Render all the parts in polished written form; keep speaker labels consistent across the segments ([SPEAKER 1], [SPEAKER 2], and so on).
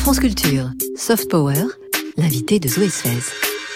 [SPEAKER 1] France Culture, Soft Power, l'invité de Zoé Sfez.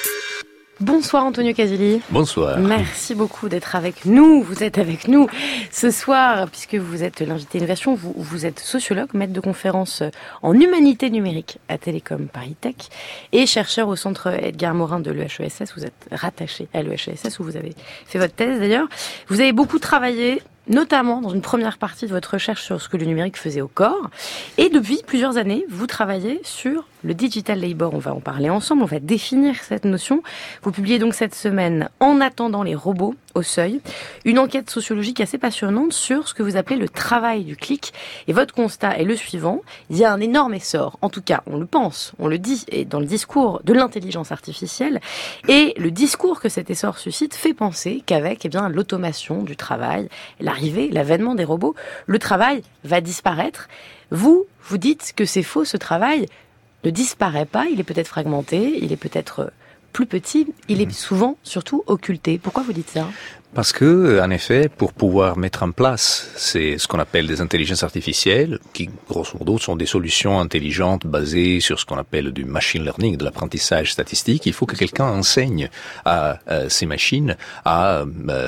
[SPEAKER 2] Bonsoir Antonio Casilli.
[SPEAKER 3] Bonsoir.
[SPEAKER 2] Merci beaucoup d'être avec nous. Vous êtes avec nous ce soir puisque vous êtes l'invité innovation. Vous êtes sociologue, maître de conférence en humanité numérique à Télécom Paris Tech et chercheur au centre Edgar Morin de l'EHESS. Vous êtes rattaché à l'EHESS où vous avez fait votre thèse d'ailleurs. Vous avez beaucoup travaillé, notamment dans une première partie de votre recherche sur ce que le numérique faisait au corps. Et depuis plusieurs années, vous travaillez sur le digital labor. On va en parler ensemble, on va définir cette notion. Vous publiez donc cette semaine « En attendant les robots au seuil », une enquête sociologique assez passionnante sur ce que vous appelez le travail du clic. Et votre constat est le suivant, il y a un énorme essor, en tout cas on le pense, on le dit, et dans le discours de l'intelligence artificielle. Et le discours que cet essor suscite fait penser qu'avec l'automation du travail, l'avènement des robots, le travail va disparaître. Vous dites que c'est faux, ce travail ne disparaît pas, il est peut-être fragmenté, il est peut-être plus petit, il est souvent, surtout, occulté. Pourquoi vous dites ça ?
[SPEAKER 3] Parce que, en effet, pour pouvoir mettre en place ce qu'on appelle des intelligences artificielles, qui, grosso modo, sont des solutions intelligentes basées sur ce qu'on appelle du machine learning, de l'apprentissage statistique, il faut que quelqu'un enseigne à ces machines à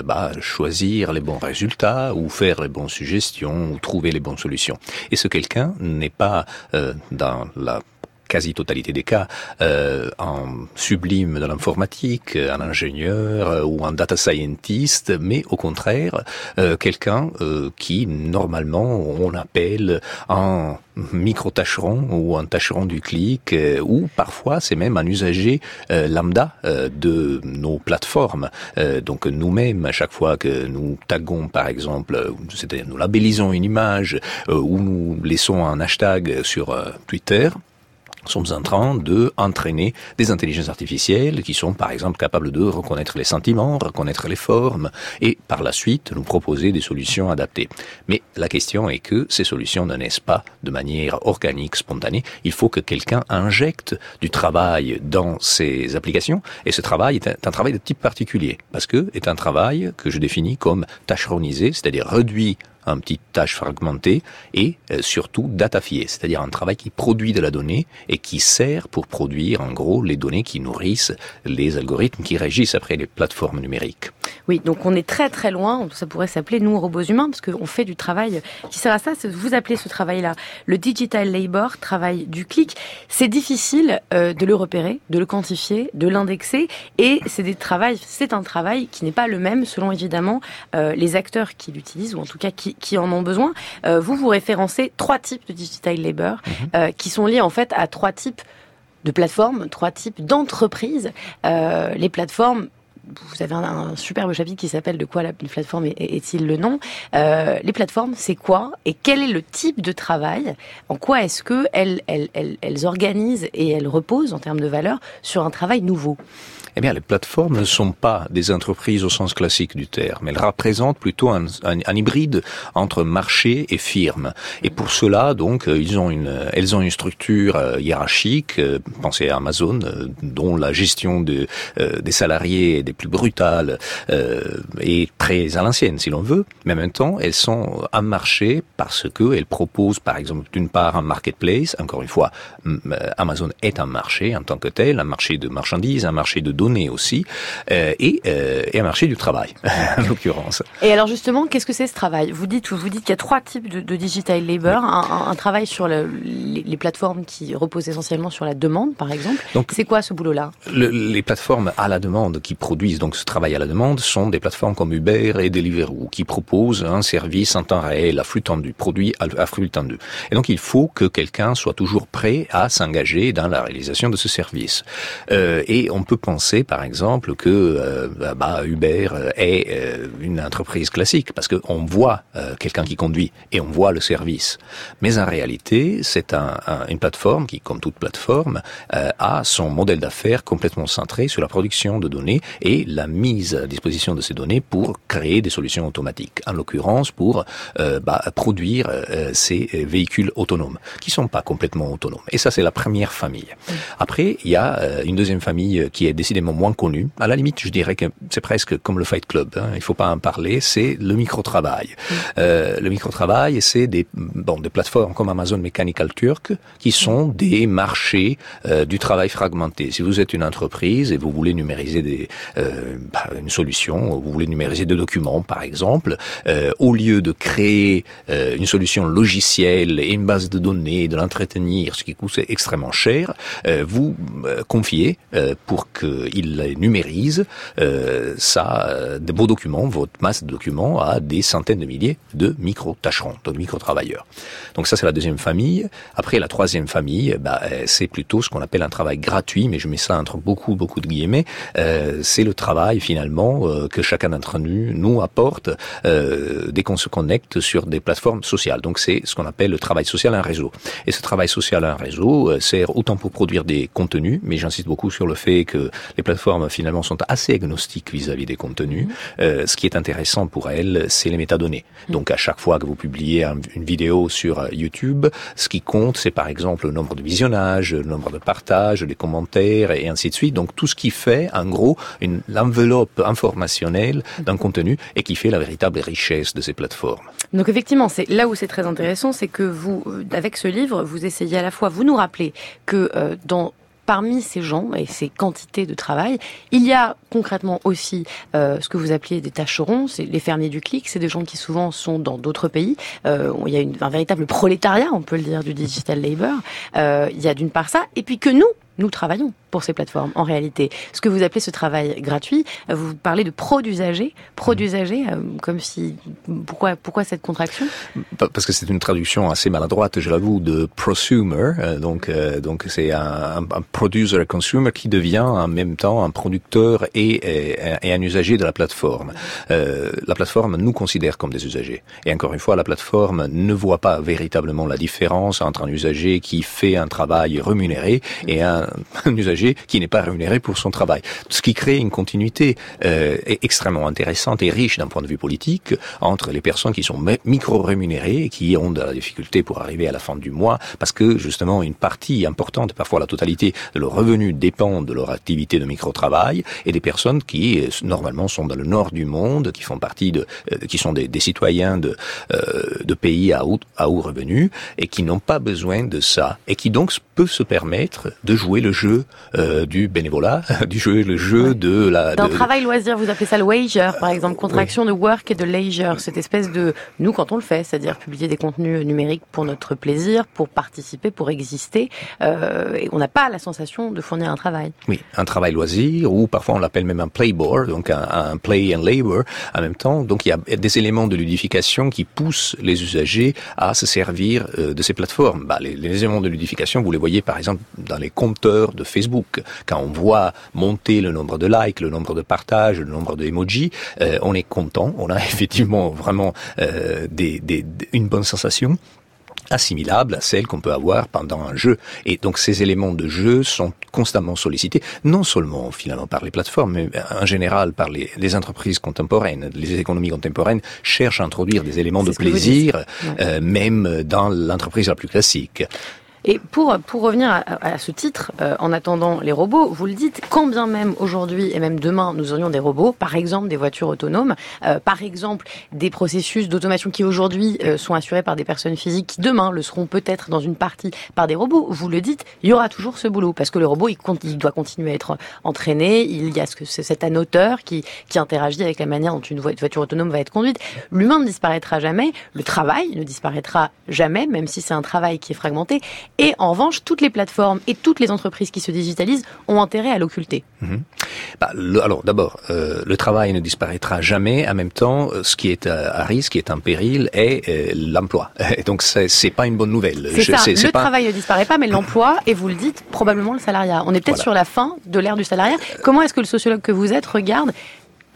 [SPEAKER 3] choisir les bons résultats, ou faire les bonnes suggestions, ou trouver les bonnes solutions. Et ce quelqu'un n'est pas dans la quasi-totalité des cas, en sublime de l'informatique, un ingénieur ou un data scientist, mais au contraire, quelqu'un qui, normalement, on appelle un micro-tâcheron ou un tâcheron du clic, ou parfois c'est même un usager lambda de nos plateformes. Donc nous-mêmes, à chaque fois que nous taguons, par exemple, c'est-à-dire nous labellisons une image ou nous laissons un hashtag sur Twitter, sommes en train de entraîner des intelligences artificielles qui sont par exemple capables de reconnaître les sentiments, reconnaître les formes et par la suite nous proposer des solutions adaptées. Mais la question est que ces solutions ne naissent pas de manière organique, spontanée. Il faut que quelqu'un injecte du travail dans ces applications et ce travail est un travail de type particulier parce que est un travail que je définis comme tâcheronisé, c'est-à-dire réduit un petit tâche fragmentée et surtout datafié, c'est-à-dire un travail qui produit de la donnée et qui sert pour produire en gros les données qui nourrissent les algorithmes qui régissent après les plateformes numériques.
[SPEAKER 2] Oui, donc on est très très loin, ça pourrait s'appeler nous robots humains parce qu'on fait du travail qui sert à ça, vous appelez ce travail-là le digital labor, travail du clic. C'est difficile de le repérer, de le quantifier, de l'indexer et c'est un travail qui n'est pas le même selon évidemment les acteurs qui l'utilisent ou en tout cas qui en ont besoin. Vous référencez 3 types de digital labor qui sont liés en fait à 3 types de plateformes, 3 types d'entreprises. Les plateformes, vous avez un superbe chapitre qui s'appelle « De quoi la plateforme est-il le nom ?» Les plateformes, c'est quoi ? Et quel est le type de travail ? En quoi est-ce qu'elles organisent et elles reposent en termes de valeur sur un travail nouveau ?
[SPEAKER 3] Eh bien, les plateformes ne sont pas des entreprises au sens classique du terme. Elles représentent plutôt un hybride entre marché et firme. Et pour cela, donc, elles ont une structure hiérarchique. Pensez à Amazon, dont la gestion des salariés est des plus brutales et très à l'ancienne, si l'on veut. Mais en même temps, elles sont un marché parce que elles proposent, par exemple, d'une part un marketplace. Encore une fois, Amazon est un marché en tant que tel, un marché de marchandises, un marché de données aussi, et un marché du travail, en l'occurrence.
[SPEAKER 2] Et alors justement, qu'est-ce que c'est ce travail ? Vous dites qu'il y a 3 types de digital labor, un travail sur les plateformes qui reposent essentiellement sur la demande, par exemple. Donc, c'est quoi ce boulot-là ? Les
[SPEAKER 3] plateformes à la demande qui produisent donc ce travail à la demande sont des plateformes comme Uber et Deliveroo qui proposent un service en temps réel à flux tendu, produit à flux tendu. Et donc il faut que quelqu'un soit toujours prêt à s'engager dans la réalisation de ce service. Et on peut penser par exemple que Uber est une entreprise classique parce qu'on voit quelqu'un qui conduit et on voit le service. Mais en réalité, c'est une plateforme qui, comme toute plateforme, a son modèle d'affaires complètement centré sur la production de données et la mise à disposition de ces données pour créer des solutions automatiques. En l'occurrence, pour produire ces véhicules autonomes qui sont pas complètement autonomes. Et ça, c'est la première famille. Après, il y a une deuxième famille qui est décidément élément moins connu. À la limite, je dirais que c'est presque comme le Fight Club. Hein. Il faut pas en parler. C'est le micro-travail. Le micro-travail, c'est des plateformes comme Amazon Mechanical Turk qui sont des marchés du travail fragmenté. Si vous êtes une entreprise et vous voulez numériser une solution, vous voulez numériser des documents, par exemple, au lieu de créer une solution logicielle et une base de données, de l'entretenir, ce qui coûte extrêmement cher, vous confiez pour qu'il numérise de vos documents, votre masse de documents à des centaines de milliers de micro-tâcherons, de micro-travailleurs. Donc ça, c'est la deuxième famille. Après, la troisième famille, c'est plutôt ce qu'on appelle un travail gratuit, mais je mets ça entre beaucoup de guillemets. C'est le travail, finalement, que chacun d'entre nous apporte dès qu'on se connecte sur des plateformes sociales. Donc c'est ce qu'on appelle le travail social en réseau. Et ce travail social en réseau sert autant pour produire des contenus, mais j'insiste beaucoup sur le fait que les plateformes finalement sont assez agnostiques vis-à-vis des contenus. Ce qui est intéressant pour elles, c'est les métadonnées. Donc à chaque fois que vous publiez une vidéo sur YouTube, ce qui compte, c'est par exemple le nombre de visionnages, le nombre de partages, les commentaires et ainsi de suite. Donc tout ce qui fait en gros l'enveloppe informationnelle d'un contenu et qui fait la véritable richesse de ces plateformes.
[SPEAKER 2] Donc effectivement, c'est là où c'est très intéressant, c'est que vous, avec ce livre, vous essayez à la fois, vous nous rappelez que parmi ces gens et ces quantités de travail, il y a concrètement aussi ce que vous appelez des tâcherons, c'est les fermiers du clic, c'est des gens qui souvent sont dans d'autres pays. Il y a un véritable prolétariat, on peut le dire, du digital labor. Il y a d'une part ça, et puis que nous travaillons pour ces plateformes, en réalité. Ce que vous appelez ce travail gratuit, vous parlez de pro d'usager, comme si... Pourquoi cette contraction ?
[SPEAKER 3] Parce que c'est une traduction assez maladroite, je l'avoue, de prosumer. Donc c'est un producer consumer qui devient en même temps un producteur et un usager de la plateforme. La plateforme nous considère comme des usagers. Et encore une fois, la plateforme ne voit pas véritablement la différence entre un usager qui fait un travail rémunéré et un usager qui n'est pas rémunéré pour son travail. Ce qui crée une continuité extrêmement intéressante et riche d'un point de vue politique entre les personnes qui sont micro-rémunérées et qui ont de la difficulté pour arriver à la fin du mois parce que justement une partie importante, parfois la totalité de leurs revenus dépend de leur activité de micro-travail et des personnes qui normalement sont dans le nord du monde, qui font partie qui sont des citoyens de pays à haut revenu et qui n'ont pas besoin de ça et qui donc peuvent se permettre de jouer le jeu du bénévolat, le jeu de la...
[SPEAKER 2] D'un travail loisir, vous appelez ça le wager, par exemple, contraction de work et de leisure, cette espèce de... Nous, quand on le fait, c'est-à-dire publier des contenus numériques pour notre plaisir, pour participer, pour exister, et on n'a pas la sensation de fournir un travail.
[SPEAKER 3] Oui, un travail loisir, ou parfois on l'appelle même un playboard, donc un play and labor en même temps. Donc il y a des éléments de ludification qui poussent les usagers à se servir de ces plateformes. Les éléments de ludification, vous les voyez par exemple dans les compteurs de Facebook. Quand on voit monter le nombre de likes, le nombre de partages, le nombre d'emojis, on est content. On a effectivement vraiment une bonne sensation assimilable à celle qu'on peut avoir pendant un jeu. Et donc ces éléments de jeu sont constamment sollicités, non seulement finalement par les plateformes, mais en général par les entreprises contemporaines. Les économies contemporaines cherchent à introduire des éléments de plaisir, même dans l'entreprise la plus classique.
[SPEAKER 2] Et pour revenir à ce titre, en attendant les robots, vous le dites, quand bien même aujourd'hui et même demain nous aurions des robots, par exemple des voitures autonomes, par exemple des processus d'automation qui aujourd'hui sont assurés par des personnes physiques qui demain le seront peut-être dans une partie par des robots, vous le dites, il y aura toujours ce boulot parce que le robot il doit continuer à être entraîné, il y a cet annoteur qui interagit avec la manière dont une voiture autonome va être conduite. L'humain ne disparaîtra jamais, le travail ne disparaîtra jamais, même si c'est un travail qui est fragmenté. Et en revanche, toutes les plateformes et toutes les entreprises qui se digitalisent ont intérêt à l'occulter.
[SPEAKER 3] Alors d'abord, le travail ne disparaîtra jamais. En même temps, ce qui est à risque, ce qui est en péril, est l'emploi. Et donc c'est pas une bonne nouvelle.
[SPEAKER 2] Le travail ne disparaît pas, mais l'emploi, et vous le dites, probablement le salariat. On est peut-être sur la fin de l'ère du salariat. Comment est-ce que le sociologue que vous êtes regarde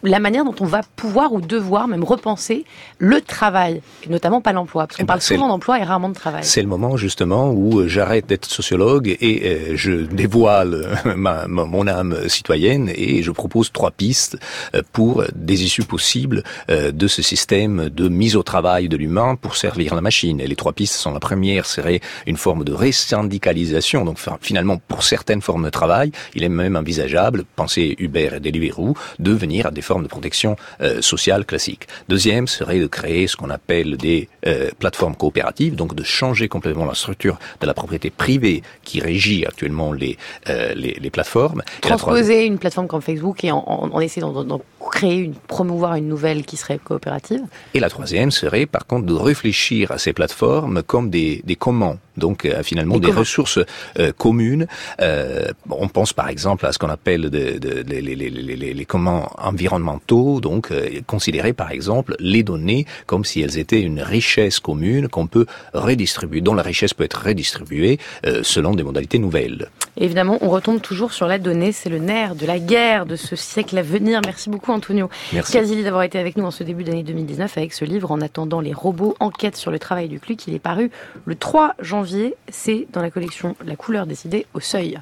[SPEAKER 2] la manière dont on va pouvoir ou devoir même repenser le travail, et notamment pas l'emploi, parce qu'on parle souvent d'emploi et rarement de travail.
[SPEAKER 3] C'est le moment justement où j'arrête d'être sociologue et je dévoile mon âme citoyenne et je propose 3 pistes pour des issues possibles de ce système de mise au travail de l'humain pour servir la machine. Et les 3 pistes sont: la première serait une forme de resyndicalisation, donc finalement pour certaines formes de travail, il est même envisageable, pensez Uber et Deliveroo, de venir à des formes de protection sociale classique. Deuxième serait de créer ce qu'on appelle des plateformes coopératives, donc de changer complètement la structure de la propriété privée qui régit actuellement les plateformes.
[SPEAKER 2] Transposer une plateforme comme Facebook et en essayer d'en créer promouvoir une nouvelle qui serait coopérative.
[SPEAKER 3] Et la troisième serait par contre de réfléchir à ces plateformes comme des communs. Donc finalement des ressources communes. On pense par exemple à ce qu'on appelle les communs environnementaux, donc considérer par exemple les données comme si elles étaient une richesse commune qu'on peut redistribuer, dont la richesse peut être redistribuée selon des modalités nouvelles.
[SPEAKER 2] Et évidemment, on retombe toujours sur la donnée, c'est le nerf de la guerre de ce siècle à venir. Merci beaucoup Antonio Casilli d'avoir été avec nous en ce début d'année 2019 avec ce livre En attendant les robots, enquête sur le travail du CLUC. Il est paru le 3 janvier, c'est dans la collection La couleur décidée au Seuil.